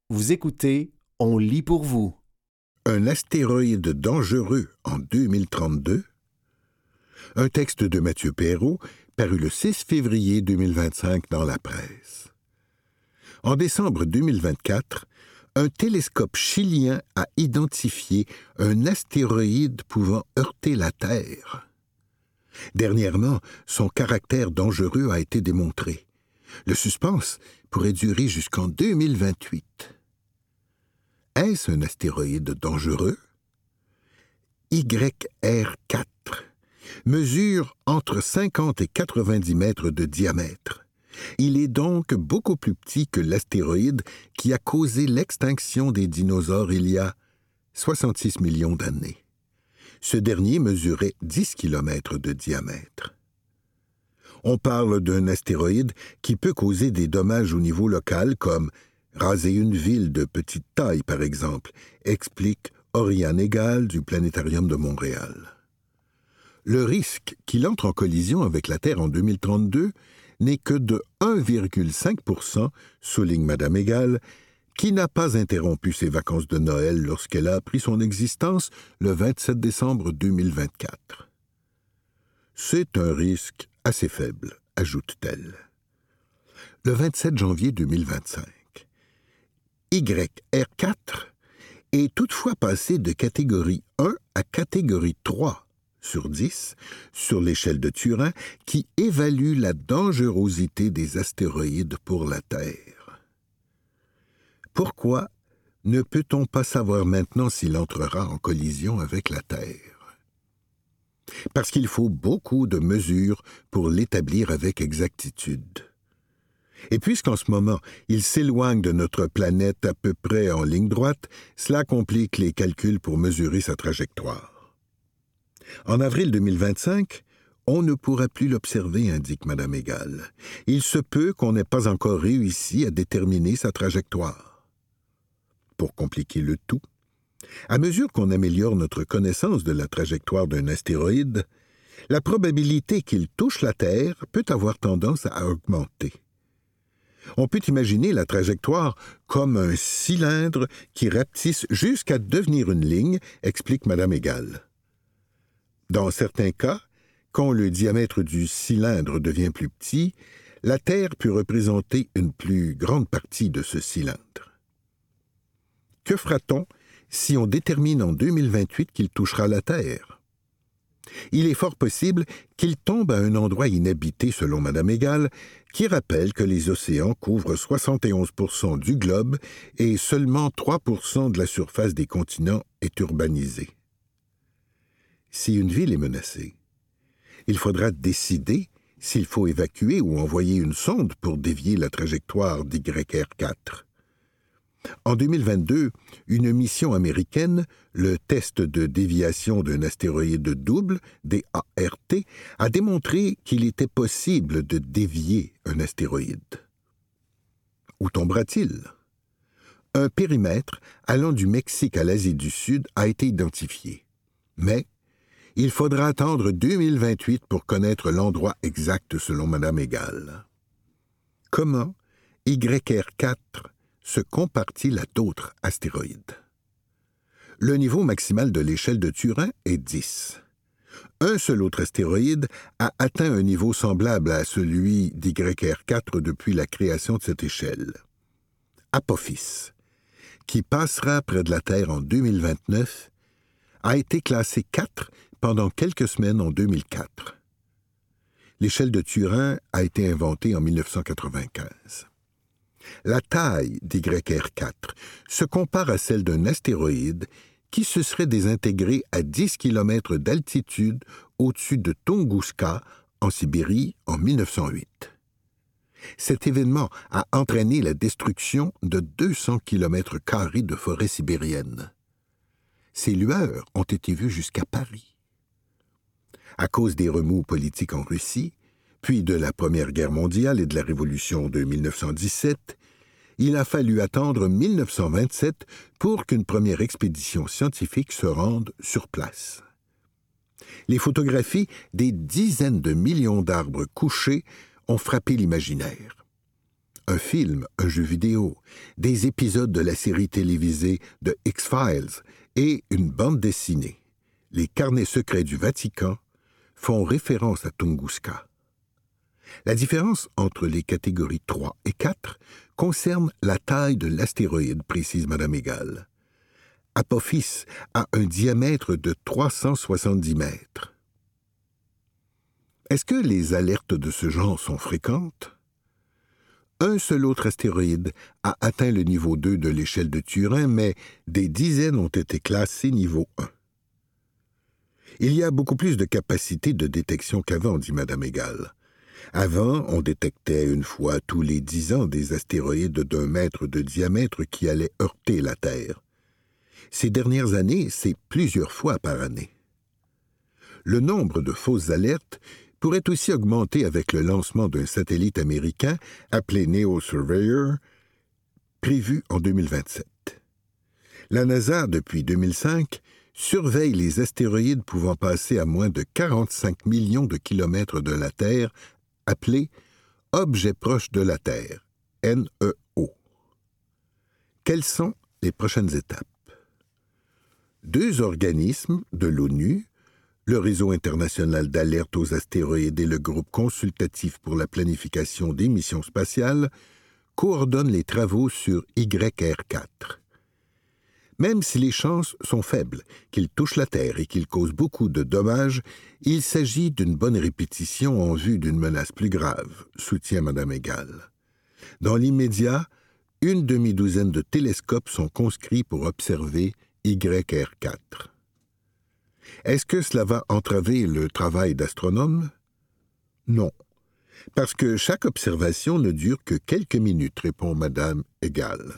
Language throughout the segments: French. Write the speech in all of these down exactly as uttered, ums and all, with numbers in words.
Vous écoutez, on lit pour vous. Un astéroïde dangereux en deux mille trente-deux. Un texte de Mathieu Perrault, paru le six février deux mille vingt-cinq dans la presse. En décembre deux mille vingt-quatre, un télescope chilien a identifié un astéroïde pouvant heurter la Terre. Dernièrement, son caractère dangereux a été démontré. Le suspense pourrait durer jusqu'en deux mille vingt-huit. Est-ce un astéroïde dangereux? Y R quatre mesure entre cinquante et quatre-vingt-dix mètres de diamètre. Il est donc beaucoup plus petit que l'astéroïde qui a causé l'extinction des dinosaures il y a soixante-six millions d'années. Ce dernier mesurait dix kilomètres de diamètre. On parle d'un astéroïde qui peut causer des dommages au niveau local, comme raser une ville de petite taille, par exemple, explique Oriane Egal du Planétarium de Montréal. Le risque qu'il entre en collision avec la Terre en deux mille trente-deux n'est que de un virgule cinq pour cent, souligne Madame Egal, qui n'a pas interrompu ses vacances de Noël lorsqu'elle a appris son existence le vingt-sept décembre deux mille vingt-quatre. C'est un risque assez faible, ajoute-t-elle. Le vingt-sept janvier deux mille vingt-cinq, Y R quatre est toutefois passé de catégorie un à catégorie trois sur dix sur l'échelle de Turin qui évalue la dangerosité des astéroïdes pour la Terre. Pourquoi ne peut-on pas savoir maintenant s'il entrera en collision avec la Terre? Parce qu'il faut beaucoup de mesures pour l'établir avec exactitude. Et puisqu'en ce moment, il s'éloigne de notre planète à peu près en ligne droite, cela complique les calculs pour mesurer sa trajectoire. En avril deux mille vingt-cinq, on ne pourra plus l'observer, indique Madame Egal. Il se peut qu'on n'ait pas encore réussi à déterminer sa trajectoire. Pour compliquer le tout, à mesure qu'on améliore notre connaissance de la trajectoire d'un astéroïde, la probabilité qu'il touche la Terre peut avoir tendance à augmenter. On peut imaginer la trajectoire comme un cylindre qui rapetisse jusqu'à devenir une ligne, explique Madame Egal. Dans certains cas, quand le diamètre du cylindre devient plus petit, la Terre peut représenter une plus grande partie de ce cylindre. Que fera-t-on si on détermine en deux mille vingt-huit qu'il touchera la Terre? Il est fort possible qu'il tombe à un endroit inhabité, selon Madame Egal, qui rappelle que les océans couvrent soixante et onze pour cent du globe et seulement trois pour cent de la surface des continents est urbanisée. Si une ville est menacée, il faudra décider s'il faut évacuer ou envoyer une sonde pour dévier la trajectoire d'Y R quatre. En deux mille vingt-deux, une mission américaine, le test de déviation d'un astéroïde double, D A R T, a démontré qu'il était possible de dévier un astéroïde. Où tombera-t-il? Un périmètre allant du Mexique à l'Asie du Sud a été identifié. Mais il faudra attendre deux mille vingt-huit pour connaître l'endroit exact selon Madame Egal. Comment Y R quatre se compare-t-il à d'autres astéroïdes? Le niveau maximal de l'échelle de Turin est dix. Un seul autre astéroïde a atteint un niveau semblable à celui d'Y R quatre depuis la création de cette échelle. Apophis, qui passera près de la Terre en deux mille vingt-neuf, a été classé quatre pendant quelques semaines en deux mille quatre. L'échelle de Turin a été inventée en mille neuf cent quatre-vingt-quinze. La taille d'Y R quatre se compare à celle d'un astéroïde qui se serait désintégré à dix kilomètres d'altitude au-dessus de Tunguska, en Sibérie, en mille neuf cent huit. Cet événement a entraîné la destruction de deux cents kilomètres carrés de forêt sibérienne. Ces lueurs ont été vues jusqu'à Paris. À cause des remous politiques en Russie, puis de la Première Guerre mondiale et de la Révolution de mille neuf cent dix-sept, il a fallu attendre mille neuf cent vingt-sept pour qu'une première expédition scientifique se rende sur place. Les photographies des dizaines de millions d'arbres couchés ont frappé l'imaginaire. un film, un jeu vidéo, des épisodes de la série télévisée de X-Files et une bande dessinée, Les carnets secrets du Vatican, font référence à Tunguska. La différence entre les catégories trois et quatre concerne la taille de l'astéroïde, précise Madame Egal. Apophis a un diamètre de trois cent soixante-dix mètres. Est-ce que les alertes de ce genre sont fréquentes? Un seul autre astéroïde a atteint le niveau deux de l'échelle de Turin, mais des dizaines ont été classés niveau un. Il y a beaucoup plus de capacité de détection qu'avant, dit Madame Egal. Avant, on détectait une fois tous les dix ans des astéroïdes d'un mètre de diamètre qui allaient heurter la Terre. Ces dernières années, c'est plusieurs fois par année. Le nombre de fausses alertes pourrait aussi augmenter avec le lancement d'un satellite américain appelé Neo Surveyor, prévu en deux mille vingt-sept. La NASA, depuis deux mille cinq, surveille les astéroïdes pouvant passer à moins de quarante-cinq millions de kilomètres de la Terre, appelés Objets proches de la Terre, N E O. Quelles sont les prochaines étapes? Deux organismes de l'ONU, le Réseau international d'alerte aux astéroïdes et le Groupe consultatif pour la planification des missions spatiales, coordonnent les travaux sur Y R quatre. Même si les chances sont faibles qu'il touche la Terre et qu'il cause beaucoup de dommages, il s'agit d'une bonne répétition en vue d'une menace plus grave, soutient Madame Egal. Dans l'immédiat, une demi-douzaine de télescopes sont conscrits pour observer Y R quatre. Est-ce que cela va entraver le travail d'astronomes? Non, parce que chaque observation ne dure que quelques minutes, répond Madame Egal.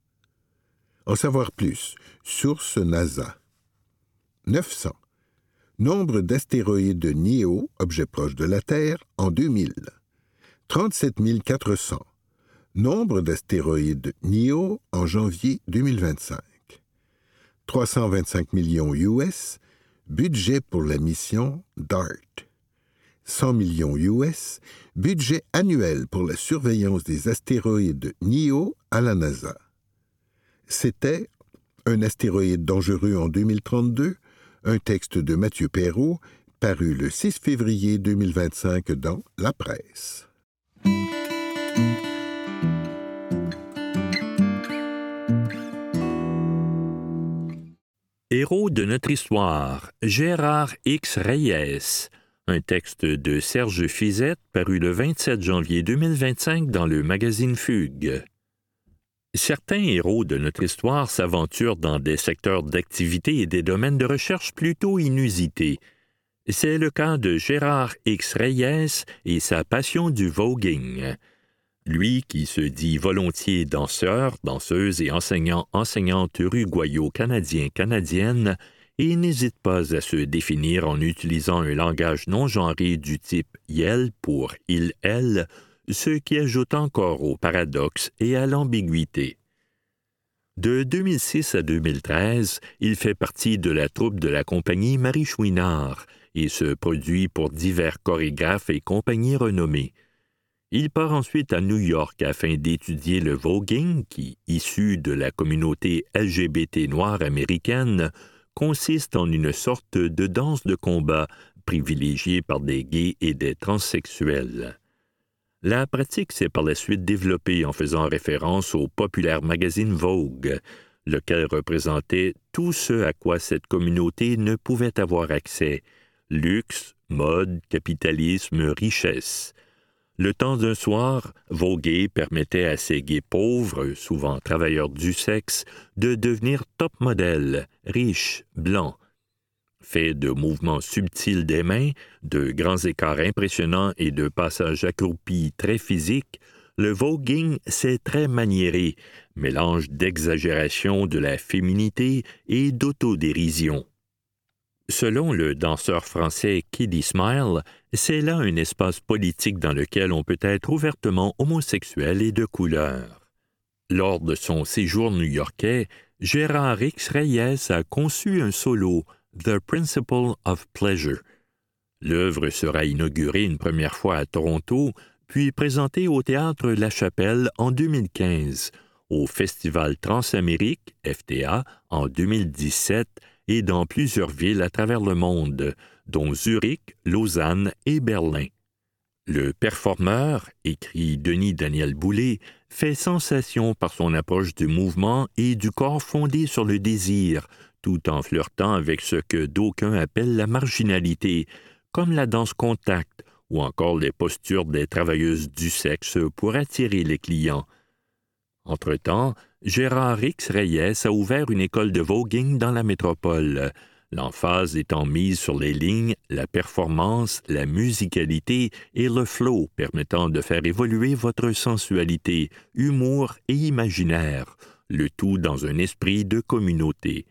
En savoir plus, source NASA. neuf cents. Nombre d'astéroïdes Neo, objets proches de la Terre, en deux mille. trente-sept mille quatre cents. Nombre d'astéroïdes Neo en janvier deux mille vingt-cinq. trois cent vingt-cinq millions U S. Budget pour la mission DART. cent millions U S. Budget annuel pour la surveillance des astéroïdes Neo à la NASA. C'était Un astéroïde dangereux en deux mille trente-deux, un texte de Mathieu Perrault, paru le six février deux mille vingt-cinq dans La Presse. Héros de notre histoire, Gérard X. Reyes, un texte de Serge Fizette paru le vingt-sept janvier deux mille vingt-cinq dans le magazine Fugue. Certains héros de notre histoire s'aventurent dans des secteurs d'activité et des domaines de recherche plutôt inusités. C'est le cas de Gérard X. Reyes et sa passion du voguing. Lui qui se dit volontiers danseur, danseuse et enseignant, enseignante uruguayo-canadien-canadienne et n'hésite pas à se définir en utilisant un langage non genré du type « yel » pour « il-elle », ce qui ajoute encore au paradoxe et à l'ambiguïté. De deux mille six à deux mille treize, il fait partie de la troupe de la compagnie Marie Chouinard et se produit pour divers chorégraphes et compagnies renommées. Il part ensuite à New York afin d'étudier le voguing qui, issu de la communauté L G B T noire américaine, consiste en une sorte de danse de combat privilégiée par des gays et des transsexuels. La pratique s'est par la suite développée en faisant référence au populaire magazine Vogue, lequel représentait tout ce à quoi cette communauté ne pouvait avoir accès: luxe, mode, capitalisme, richesse. Le temps d'un soir, voguer permettait à ces gays pauvres, souvent travailleurs du sexe, de devenir top modèles, riches, blancs. Fait de mouvements subtils des mains, de grands écarts impressionnants et de passages accroupis très physiques, le voguing s'est très maniéré, mélange d'exagération de la féminité et d'autodérision. Selon le danseur français Kiddy Smile, c'est là un espace politique dans lequel on peut être ouvertement homosexuel et de couleur. Lors de son séjour new-yorkais, Gérard X. Reyes a conçu un solo, The Principle of Pleasure. L'œuvre sera inaugurée une première fois à Toronto, puis présenté au Théâtre La Chapelle en deux mille quinze, au Festival Transamérique, F T A, en deux mille dix-sept et dans plusieurs villes à travers le monde, dont Zurich, Lausanne et Berlin. Le performeur, écrit Denis Daniel Boulay, fait sensation par son approche du mouvement et du corps fondé sur le désir, tout en flirtant avec ce que d'aucuns appellent la marginalité, comme la danse contact ou encore les postures des travailleuses du sexe pour attirer les clients. Entre-temps, Gérard X. Reyes a ouvert une école de voguing dans la métropole, l'emphase étant mise sur les lignes, la performance, la musicalité et le flow permettant de faire évoluer votre sensualité, humour et imaginaire, le tout dans un esprit de communauté.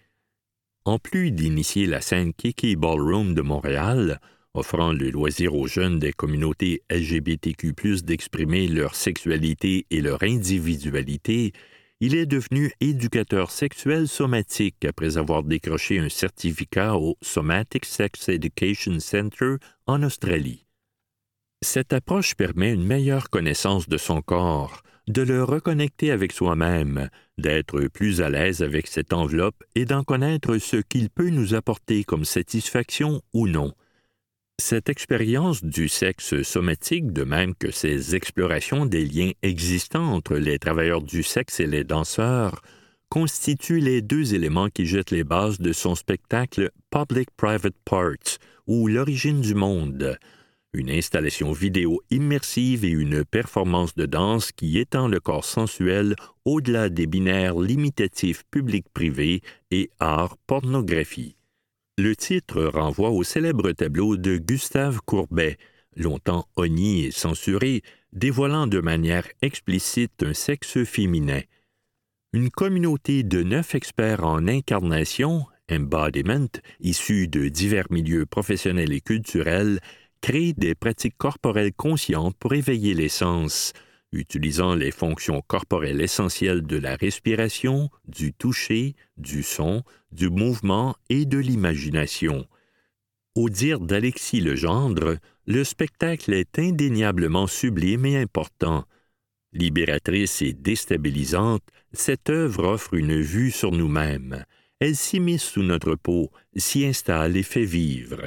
En plus d'initier la scène Kiki Ballroom de Montréal, offrant le loisir aux jeunes des communautés L G B T Q plus, d'exprimer leur sexualité et leur individualité, il est devenu éducateur sexuel somatique après avoir décroché un certificat au Somatic Sex Education Center en Australie. Cette approche permet une meilleure connaissance de son corps, de le reconnecter avec soi-même, d'être plus à l'aise avec cette enveloppe et d'en connaître ce qu'il peut nous apporter comme satisfaction ou non. Cette expérience du sexe somatique, de même que ses explorations des liens existants entre les travailleurs du sexe et les danseurs, constituent les deux éléments qui jettent les bases de son spectacle Public-Private Parts, ou L'origine du monde, une installation vidéo immersive et une performance de danse qui étend le corps sensuel au-delà des binaires limitatifs public-privé et art-pornographie. Le titre renvoie au célèbre tableau de Gustave Courbet, longtemps honni et censuré, dévoilant de manière explicite un sexe féminin. Une communauté de neuf experts en incarnation, embodiment, issus de divers milieux professionnels et culturels, crée des pratiques corporelles conscientes pour éveiller les sens, utilisant les fonctions corporelles essentielles de la respiration, du toucher, du son, du mouvement et de l'imagination. Au dire d'Alexis Legendre, le spectacle est indéniablement sublime et important. Libératrice et déstabilisante, cette œuvre offre une vue sur nous-mêmes. Elle s'immisce sous notre peau, s'y installe et fait vivre.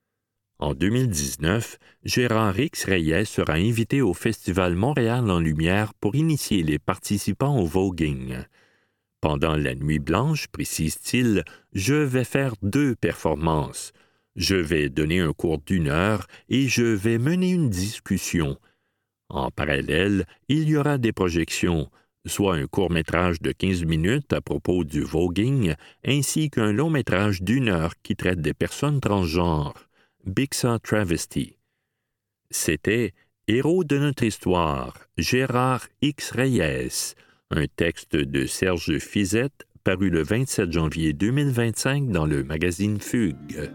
En deux mille dix-neuf, Gérard X. Reyes sera invité au Festival Montréal en Lumière pour initier les participants au voguing. Pendant la nuit blanche, précise-t-il, je vais faire deux performances. Je vais donner un cours d'une heure et je vais mener une discussion. En parallèle, il y aura des projections, soit un court-métrage de quinze minutes à propos du voguing, ainsi qu'un long-métrage d'une heure qui traite des personnes transgenres. Bixa Travesty. C'était « Héros de notre histoire », Gérard X. Reyes, un texte de Serge Fizette, paru le vingt-sept janvier deux mille vingt-cinq dans le magazine Fugue.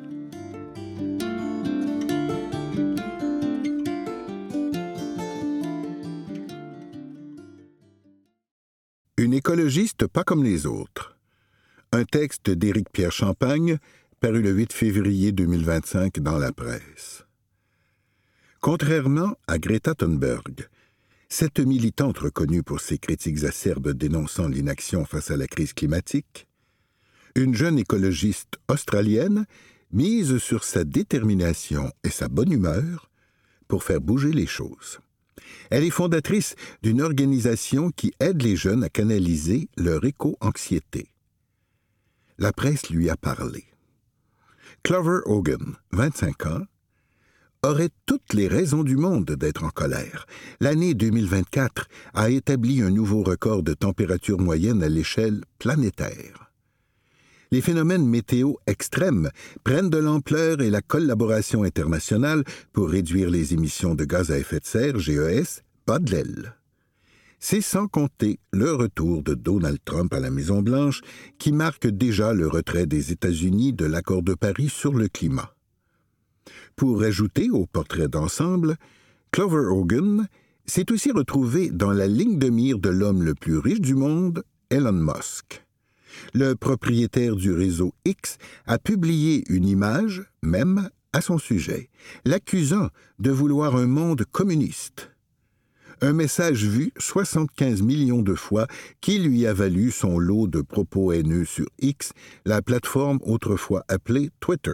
Une écologiste pas comme les autres. Un texte d'Éric-Pierre Champagne, paru le huit février deux mille vingt-cinq dans la presse. Contrairement à Greta Thunberg, cette militante reconnue pour ses critiques acerbes dénonçant l'inaction face à la crise climatique, une jeune écologiste australienne mise sur sa détermination et sa bonne humeur pour faire bouger les choses. Elle est fondatrice d'une organisation qui aide les jeunes à canaliser leur éco-anxiété. La presse lui a parlé. Clover Hogan, vingt-cinq ans, aurait toutes les raisons du monde d'être en colère. L'année deux mille vingt-quatre a établi un nouveau record de température moyenne à l'échelle planétaire. Les phénomènes météo extrêmes prennent de l'ampleur et la collaboration internationale pour réduire les émissions de gaz à effet de serre, G E S, bat de l'aile. C'est sans compter le retour de Donald Trump à la Maison-Blanche qui marque déjà le retrait des États-Unis de l'accord de Paris sur le climat. Pour ajouter au portrait d'ensemble, Clover Hogan s'est aussi retrouvé dans la ligne de mire de l'homme le plus riche du monde, Elon Musk. Le propriétaire du réseau X a publié une image, même, à son sujet, l'accusant de vouloir un monde communiste. Un message vu soixante-quinze millions de fois qui lui a valu son lot de propos haineux sur X, la plateforme autrefois appelée Twitter.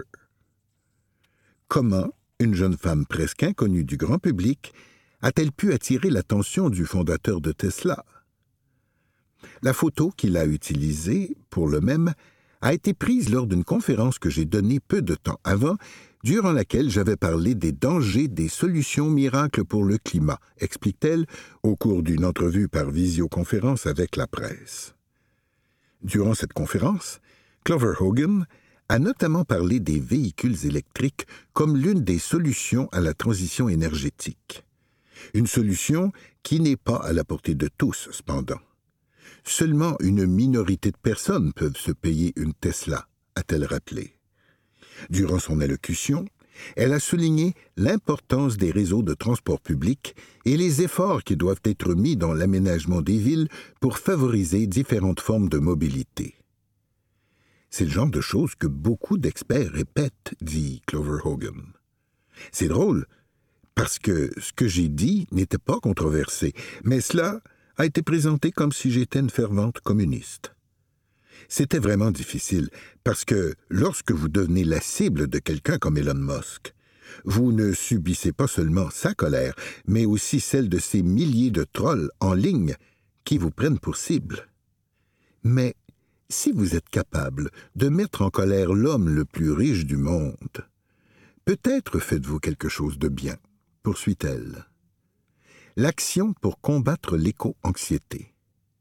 Comment une jeune femme presque inconnue du grand public a-t-elle pu attirer l'attention du fondateur de Tesla? La photo qu'il a utilisée pour le même a été prise lors d'une conférence que j'ai donnée peu de temps avant, durant laquelle j'avais parlé des dangers des solutions miracles pour le climat, explique-t-elle au cours d'une entrevue par visioconférence avec la presse. Durant cette conférence, Clover Hogan a notamment parlé des véhicules électriques comme l'une des solutions à la transition énergétique. Une solution qui n'est pas à la portée de tous, cependant. Seulement une minorité de personnes peuvent se payer une Tesla, a-t-elle rappelé. Durant son allocution, elle a souligné l'importance des réseaux de transport public et les efforts qui doivent être mis dans l'aménagement des villes pour favoriser différentes formes de mobilité. C'est le genre de choses que beaucoup d'experts répètent, dit Clover Hogan. C'est drôle, parce que ce que j'ai dit n'était pas controversé, mais cela a été présenté comme si j'étais une fervente communiste. C'était vraiment difficile, parce que lorsque vous devenez la cible de quelqu'un comme Elon Musk, vous ne subissez pas seulement sa colère, mais aussi celle de ces milliers de trolls en ligne qui vous prennent pour cible. Mais si vous êtes capable de mettre en colère l'homme le plus riche du monde, peut-être faites-vous quelque chose de bien, poursuit-elle. L'action pour combattre l'éco-anxiété.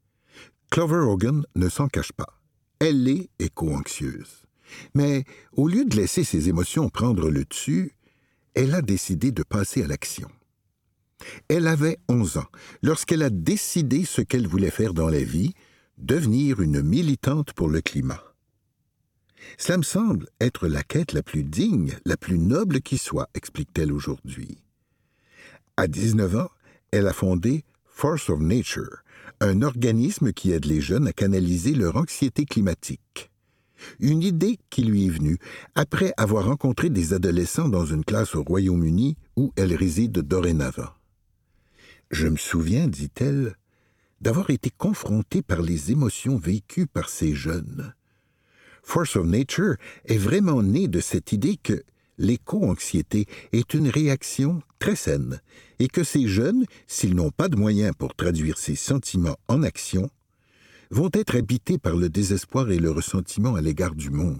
Clover Hogan ne s'en cache pas. Elle est éco-anxieuse. Mais au lieu de laisser ses émotions prendre le dessus, elle a décidé de passer à l'action. Elle avait onze ans lorsqu'elle a décidé ce qu'elle voulait faire dans la vie, devenir une militante pour le climat. Cela me semble être la quête la plus digne, la plus noble qui soit, explique-t-elle aujourd'hui. À dix-neuf ans, elle a fondé Force of Nature, un organisme qui aide les jeunes à canaliser leur anxiété climatique. Une idée qui lui est venue après avoir rencontré des adolescents dans une classe au Royaume-Uni où elle réside dorénavant. « Je me souviens, dit-elle, d'avoir été confrontée par les émotions vécues par ces jeunes. Force of Nature est vraiment née de cette idée que l'éco-anxiété est une réaction très saine et que ces jeunes, s'ils n'ont pas de moyens pour traduire ces sentiments en action, vont être habités par le désespoir et le ressentiment à l'égard du monde.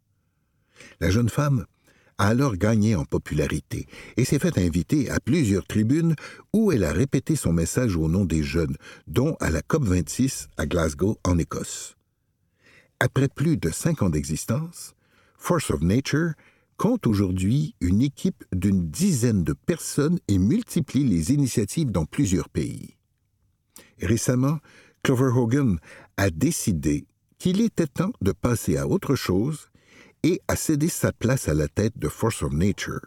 La jeune femme a alors gagné en popularité et s'est fait inviter à plusieurs tribunes où elle a répété son message au nom des jeunes, dont à la COP vingt-six à Glasgow, en Écosse. Après plus de cinq ans d'existence, Force of Nature compte aujourd'hui une équipe d'une dizaine de personnes et multiplie les initiatives dans plusieurs pays. Récemment, Clover Hogan a décidé qu'il était temps de passer à autre chose et a cédé sa place à la tête de Force of Nature.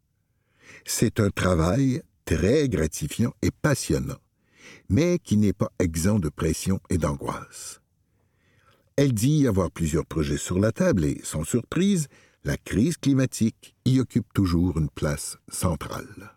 C'est un travail très gratifiant et passionnant, mais qui n'est pas exempt de pression et d'angoisse. Elle dit avoir plusieurs projets sur la table et, sans surprise, la crise climatique y occupe toujours une place centrale.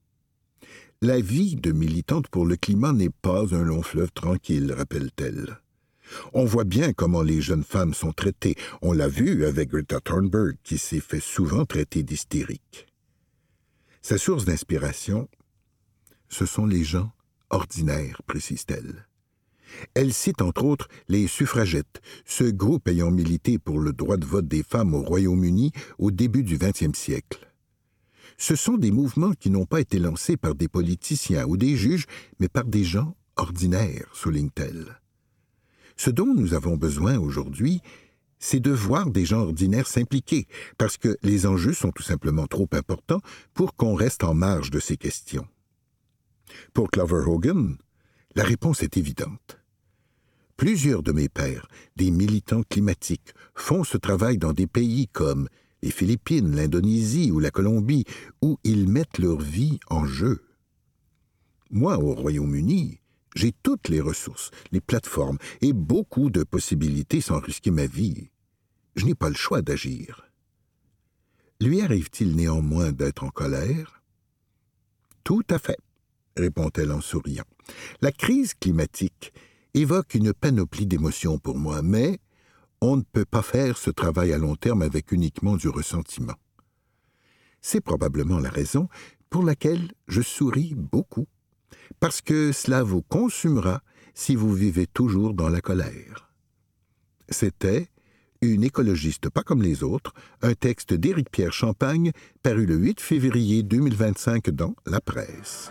La vie de militante pour le climat n'est pas un long fleuve tranquille, rappelle-t-elle. On voit bien comment les jeunes femmes sont traitées. On l'a vu avec Greta Thunberg, qui s'est fait souvent traiter d'hystérique. Sa source d'inspiration, ce sont les gens ordinaires, précise-t-elle. Elle cite entre autres les suffragettes, ce groupe ayant milité pour le droit de vote des femmes au Royaume-Uni au début du vingtième siècle. Ce sont des mouvements qui n'ont pas été lancés par des politiciens ou des juges, mais par des gens ordinaires, souligne-t-elle. Ce dont nous avons besoin aujourd'hui, c'est de voir des gens ordinaires s'impliquer, parce que les enjeux sont tout simplement trop importants pour qu'on reste en marge de ces questions. Pour Clover Hogan, la réponse est évidente. Plusieurs de mes pairs, des militants climatiques, font ce travail dans des pays comme les Philippines, l'Indonésie ou la Colombie, où ils mettent leur vie en jeu. Moi, au Royaume-Uni, j'ai toutes les ressources, les plateformes et beaucoup de possibilités sans risquer ma vie. Je n'ai pas le choix d'agir. Lui arrive-t-il néanmoins d'être en colère? Tout à fait. répond-elle en souriant. La crise climatique évoque une panoplie d'émotions pour moi, mais on ne peut pas faire ce travail à long terme avec uniquement du ressentiment. C'est probablement la raison pour laquelle je souris beaucoup, parce que cela vous consumera si vous vivez toujours dans la colère. C'était Une écologiste pas comme les autres, un texte d'Éric-Pierre Champagne, paru le huit février deux mille vingt-cinq dans La Presse.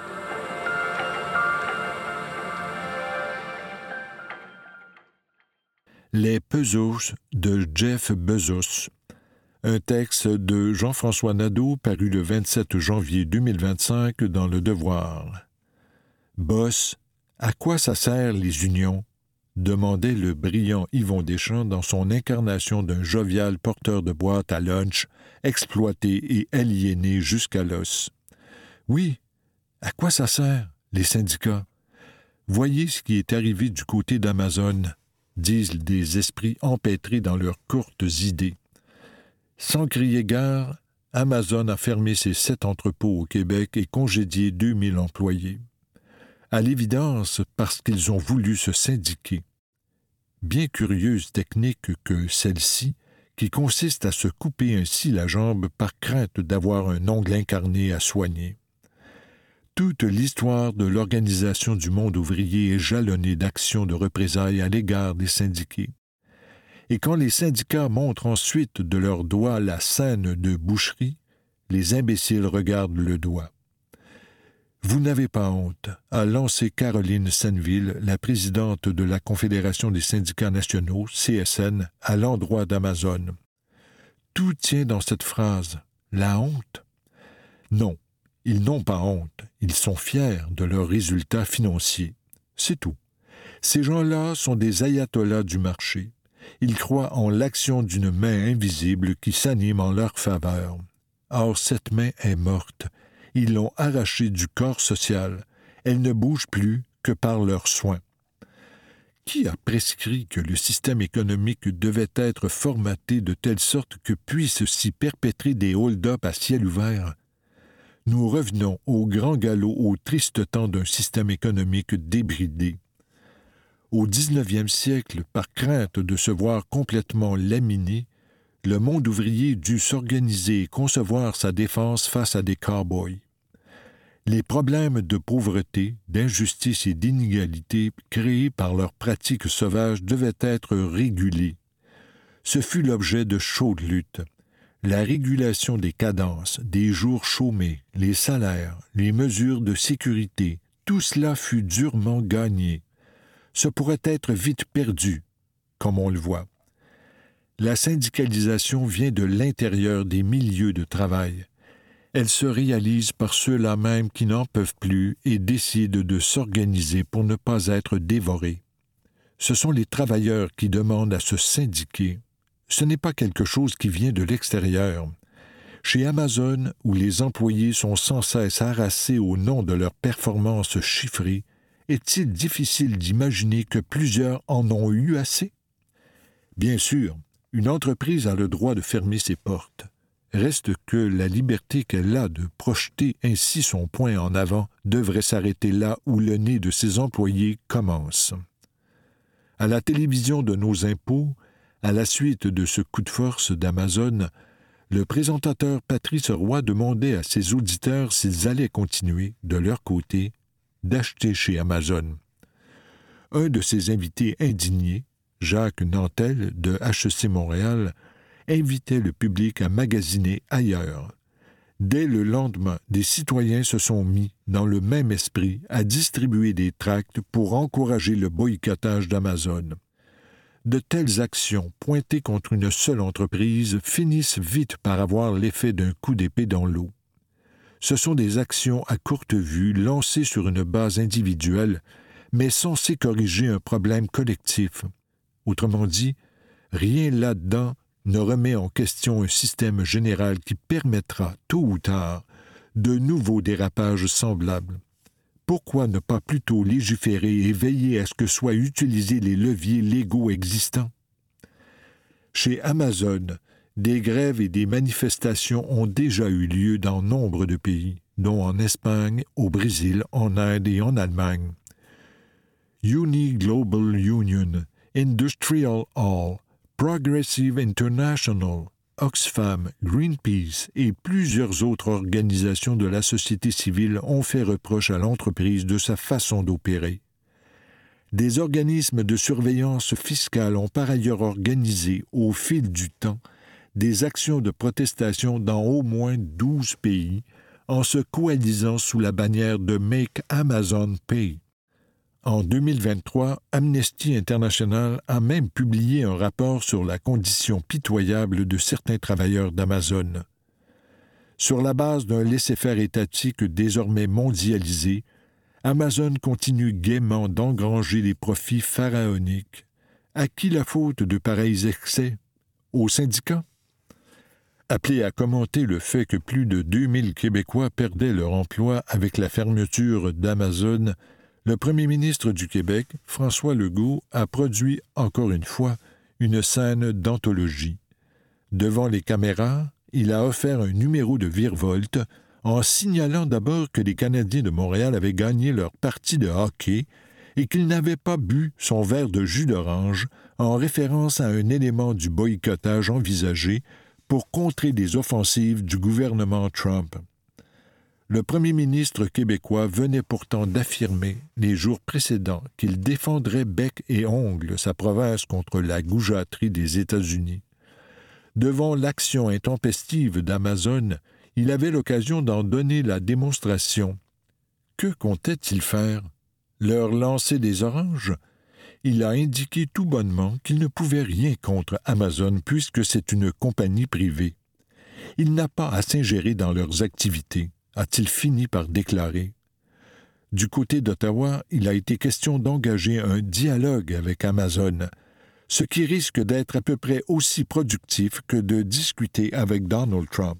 Les Bezos de Jeff Bezos. Un texte de Jean-François Nadeau paru le vingt-sept janvier deux mille vingt-cinq dans Le Devoir. Boss, à quoi ça sert les unions? Demandait le brillant Yvon Deschamps dans son incarnation d'un jovial porteur de boîte à lunch, exploité et aliéné jusqu'à l'os. Oui, à quoi ça sert, les syndicats? Voyez ce qui est arrivé du côté d'Amazon, disent des esprits empêtrés dans leurs courtes idées. Sans crier gare, Amazon a fermé ses sept entrepôts au Québec et congédié deux mille employés. À l'évidence, parce qu'ils ont voulu se syndiquer. Bien curieuse technique que celle-ci, qui consiste à se couper ainsi la jambe par crainte d'avoir un ongle incarné à soigner. Toute l'histoire de l'organisation du monde ouvrier est jalonnée d'actions de représailles à l'égard des syndiqués. Et quand les syndicats montrent ensuite de leurs doigts la scène de boucherie, les imbéciles regardent le doigt. Vous n'avez pas honte, a lancé Caroline Senneville, la présidente de la Confédération des syndicats nationaux, C S N, à l'endroit d'Amazon. Tout tient dans cette phrase. La honte? Non, ils n'ont pas honte. Ils sont fiers de leurs résultats financiers. C'est tout. Ces gens-là sont des ayatollahs du marché. Ils croient en l'action d'une main invisible qui s'anime en leur faveur. Or, cette main est morte. Ils l'ont arrachée du corps social. Elle ne bouge plus que par leurs soins. Qui a prescrit que le système économique devait être formaté de telle sorte que puissent s'y perpétrer des hold-up à ciel ouvert? Nous revenons au grand galop au triste temps d'un système économique débridé. Au dix-neuvième siècle, par crainte de se voir complètement laminé, le monde ouvrier dut s'organiser et concevoir sa défense face à des cow-boys. Les problèmes de pauvreté, d'injustice et d'inégalité créés par leurs pratiques sauvages devaient être régulés. Ce fut l'objet de chaudes luttes. La régulation des cadences, des jours chômés, les salaires, les mesures de sécurité, tout cela fut durement gagné. Ce pourrait être vite perdu, comme on le voit. La syndicalisation vient de l'intérieur des milieux de travail. Elle se réalise par ceux-là même qui n'en peuvent plus et décident de s'organiser pour ne pas être dévorés. Ce sont les travailleurs qui demandent à se syndiquer. Ce n'est pas quelque chose qui vient de l'extérieur. Chez Amazon, où les employés sont sans cesse harassés au nom de leurs performances chiffrées, est-il difficile d'imaginer que plusieurs en ont eu assez? Bien sûr, une entreprise a le droit de fermer ses portes. Reste que la liberté qu'elle a de projeter ainsi son poing en avant devrait s'arrêter là où le nez de ses employés commence. À la télévision de nos impôts, à la suite de ce coup de force d'Amazon, le présentateur Patrice Roy demandait à ses auditeurs s'ils allaient continuer, de leur côté, d'acheter chez Amazon. Un de ses invités indignés, Jacques Nantel de H E C Montréal, invitait le public à magasiner ailleurs. Dès le lendemain, des citoyens se sont mis, dans le même esprit, à distribuer des tracts pour encourager le boycottage d'Amazon. De telles actions pointées contre une seule entreprise finissent vite par avoir l'effet d'un coup d'épée dans l'eau. Ce sont des actions à courte vue lancées sur une base individuelle, mais censées corriger un problème collectif. Autrement dit, rien là-dedans ne remet en question un système général qui permettra, tôt ou tard, de nouveaux dérapages semblables. Pourquoi ne pas plutôt légiférer et veiller à ce que soient utilisés les leviers légaux existants? Chez Amazon, des grèves et des manifestations ont déjà eu lieu dans nombre de pays. dont en Espagne, au Brésil, en Inde et en Allemagne. Uni Global Union, Industrial Hall, Progressive International, Oxfam, Greenpeace et plusieurs autres organisations de la société civile ont fait reproche à l'entreprise de sa façon d'opérer. Des organismes de surveillance fiscale ont par ailleurs organisé, au fil du temps, des actions de protestation dans au moins douze pays, en se coalisant sous la bannière de Make Amazon Pay. En deux mille vingt-trois, Amnesty International a même publié un rapport sur la condition pitoyable de certains travailleurs d'Amazon. Sur la base d'un laisser-faire étatique désormais mondialisé, Amazon continue gaiement d'engranger des profits pharaoniques. À qui la faute de pareils excès? Aux syndicats? Appelé à commenter le fait que plus de deux mille Québécois perdaient leur emploi avec la fermeture d'Amazon, le premier ministre du Québec, François Legault, a produit encore une fois une scène d'anthologie. Devant les caméras, il a offert un numéro de virevolte en signalant d'abord que les Canadiens de Montréal avaient gagné leur partie de hockey et qu'ils n'avaient pas bu son verre de jus d'orange en référence à un élément du boycottage envisagé pour contrer des offensives du gouvernement Trump. Le premier ministre québécois venait pourtant d'affirmer les jours précédents qu'il défendrait bec et ongle sa province contre la goujaterie des États-Unis. Devant l'action intempestive d'Amazon, il avait l'occasion d'en donner la démonstration. Que comptait-il faire? Leur lancer des oranges? Il a indiqué tout bonnement qu'il ne pouvait rien contre Amazon puisque c'est une compagnie privée. Il n'a pas à s'ingérer dans leurs activités, a-t-il fini par déclarer. Du côté d'Ottawa, il a été question d'engager un dialogue avec Amazon, ce qui risque d'être à peu près aussi productif que de discuter avec Donald Trump.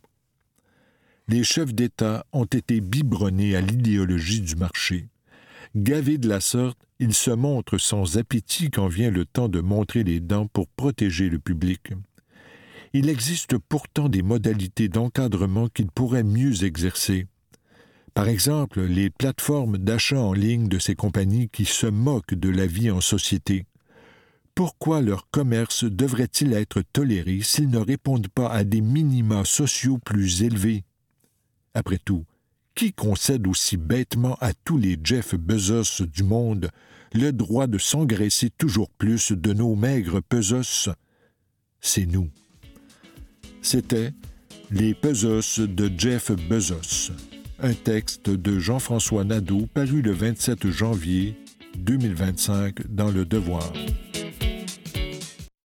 Les chefs d'État ont été biberonnés à l'idéologie du marché. Gavés de la sorte, ils se montrent sans appétit quand vient le temps de montrer les dents pour protéger le public. Il existe pourtant des modalités d'encadrement qu'ils pourraient mieux exercer. Par exemple, les plateformes d'achat en ligne de ces compagnies qui se moquent de la vie en société. Pourquoi leur commerce devrait-il être toléré s'ils ne répondent pas à des minima sociaux plus élevés? Après tout, qui concède aussi bêtement à tous les Jeff Bezos du monde le droit de s'engraisser toujours plus de nos maigres pesos? C'est nous. C'était « Les pesos de Jeff Bezos », un texte de Jean-François Nadeau paru le vingt-sept janvier deux mille vingt-cinq dans Le Devoir.